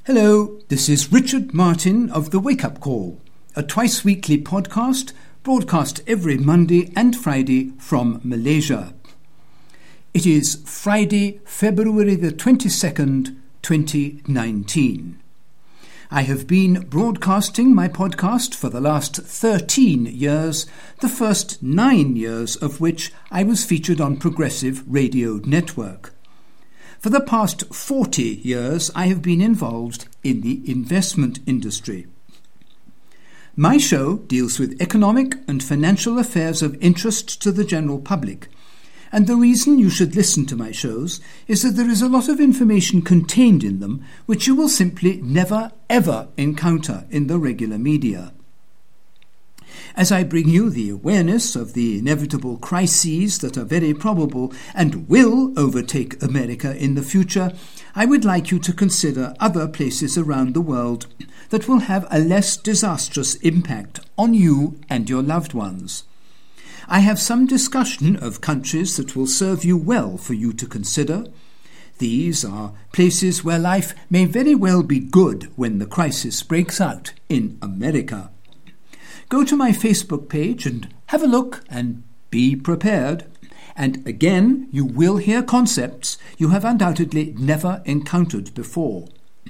Hello, this is Richard Martin of The Wake Up Call, a twice-weekly podcast broadcast every Monday and Friday from Malaysia. It is Friday, February the 22nd, 2019. I have been broadcasting my podcast for the last 13 years, the first 9 years of which I was featured on Progressive Radio Network. For the past 40 years, I have been involved in the investment industry. My show deals with economic and financial affairs of interest to the general public, and the reason you should listen to my shows is that there is a lot of information contained in them which you will simply never ever encounter in the regular media. As I bring you the awareness of the inevitable crises that are very probable and will overtake America in the future, I would like you to consider other places around the world that will have a less disastrous impact on you and your loved ones. I have some discussion of countries that will serve you well for you to consider. These are places where life may very well be good when the crisis breaks out in America. Go to my Facebook page and have a look and be prepared. And again, you will hear concepts you have undoubtedly never encountered before.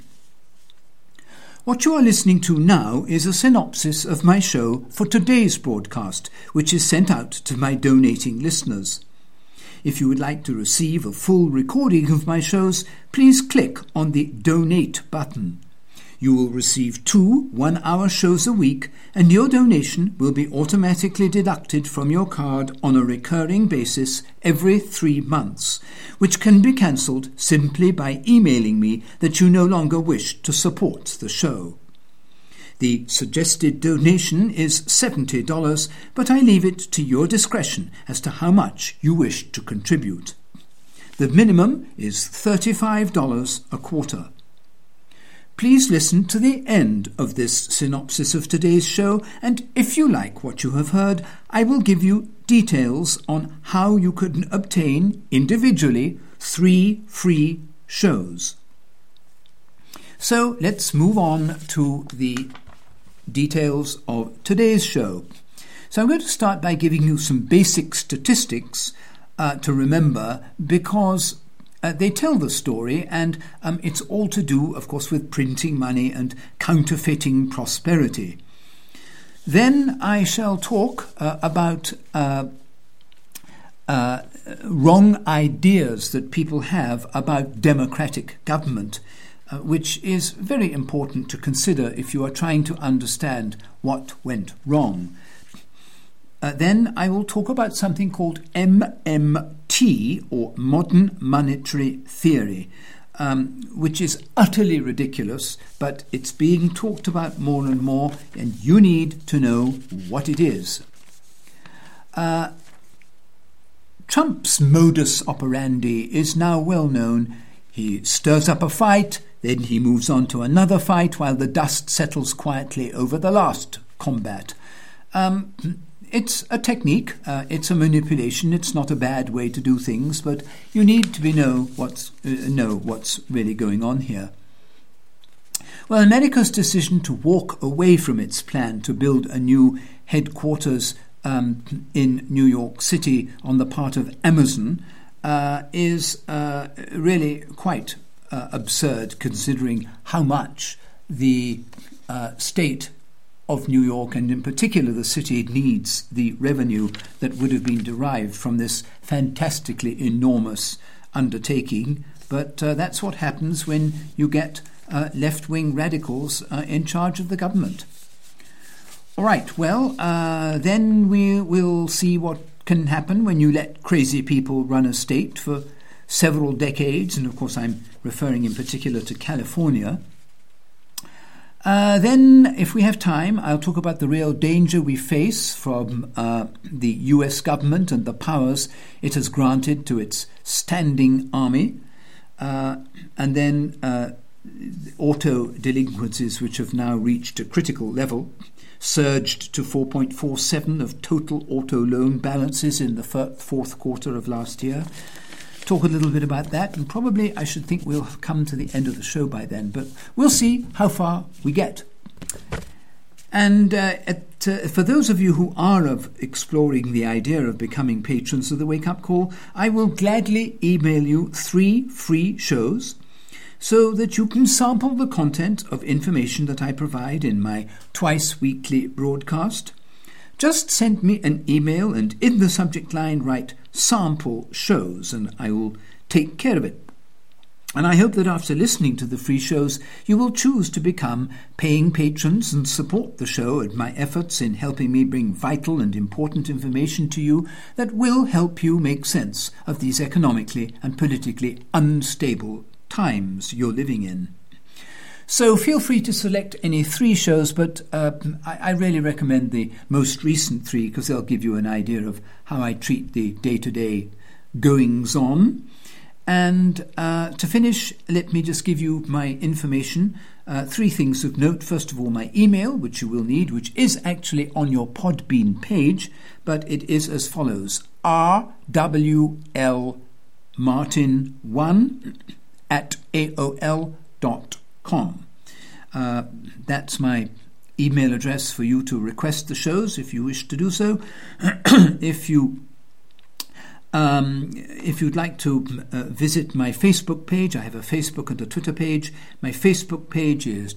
What you are listening to now is a synopsis of my show for today's broadcast, which is sent out to my donating listeners. If you would like to receive a full recording of my shows, please click on the Donate button. You will receive 2 one-hour shows a week, and your donation will be automatically deducted from your card on a recurring basis every 3 months, which can be cancelled simply by emailing me that you no longer wish to support the show. The suggested donation is $70, but I leave it to your discretion as to how much you wish to contribute. The minimum is $35 a quarter. Please listen to the end of this synopsis of today's show, and if you like what you have heard, I will give you details on how you can obtain individually 3 free shows. So let's move on to the details of today's show. So I'm going to start by giving you some basic statistics to remember, because they tell the story, and it's all to do, of course, with printing money and counterfeiting prosperity. Then I shall talk about wrong ideas that people have about democratic government, which is very important to consider if you are trying to understand what went wrong. Then I will talk about something called MMT, or Modern Monetary Theory, which is utterly ridiculous, but it's being talked about more and more, and you need to know what it is. Trump's modus operandi is now well known. He stirs up a fight, then he moves on to another fight while the dust settles quietly over the last combat. It's a technique, it's a manipulation, it's not a bad way to do things, but you need to know what's really going on here. Well, America's decision to walk away from its plan to build a new headquarters in New York City on the part of Amazon is really quite absurd, considering how much the state of New York, and in particular the city, needs the revenue that would have been derived from this fantastically enormous undertaking. But that's what happens when you get left-wing radicals in charge of the government. All right, well, then we will see what can happen when you let crazy people run a state for several decades, and of course I'm referring in particular to California. Then, if we have time, I'll talk about the real danger we face from the US government and the powers it has granted to its standing army, and then auto delinquencies, which have now reached a critical level, surged to 4.47 of total auto loan balances in the fourth quarter of last year. talk a little bit about that, and probably I should think we'll come to the end of the show by then, but we'll see how far we get. And for those of you who are exploring the idea of becoming patrons of the Wake Up Call, I will gladly email you 3 free shows so that you can sample the content of information that I provide in my twice-weekly broadcast. Just send me an email and in the subject line write "sample shows" and I will take care of it. And I hope that after listening to the free shows, you will choose to become paying patrons and support the show and my efforts in helping me bring vital and important information to you that will help you make sense of these economically and politically unstable times you're living in. So feel free to select any 3 shows, but I really recommend the most recent 3 because they'll give you an idea of how I treat the day-to-day goings-on. And to finish, let me just give you my information. 3 things of note. First of all, my email, which you will need, which is actually on your Podbean page, but it is as follows: rwlmartin1@aol.com. That's my email address for you to request the shows if you wish to do so. If you'd like to visit my Facebook page, I have a Facebook and a Twitter page. My Facebook page is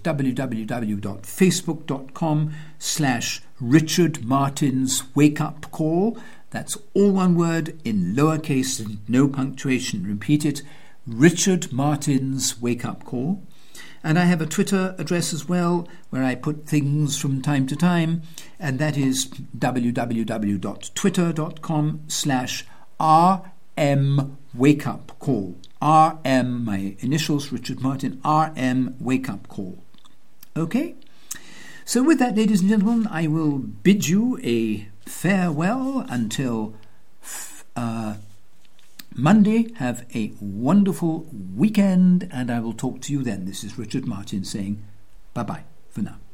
www.facebook.com/Richard Martin's Wake Up Call. That's all one word in lowercase and no punctuation. Repeat it, Richard Martin's Wake Up Call. And I have a Twitter address as well, where I put things from time to time, and that is www.twitter.com/RM Wake Up Call. RM, my initials, Richard Martin, RM Wake Up Call. Okay? So with that, ladies and gentlemen, I will bid you a farewell until Monday. Have a wonderful weekend, and I will talk to you then. This is Richard Martin saying bye-bye for now.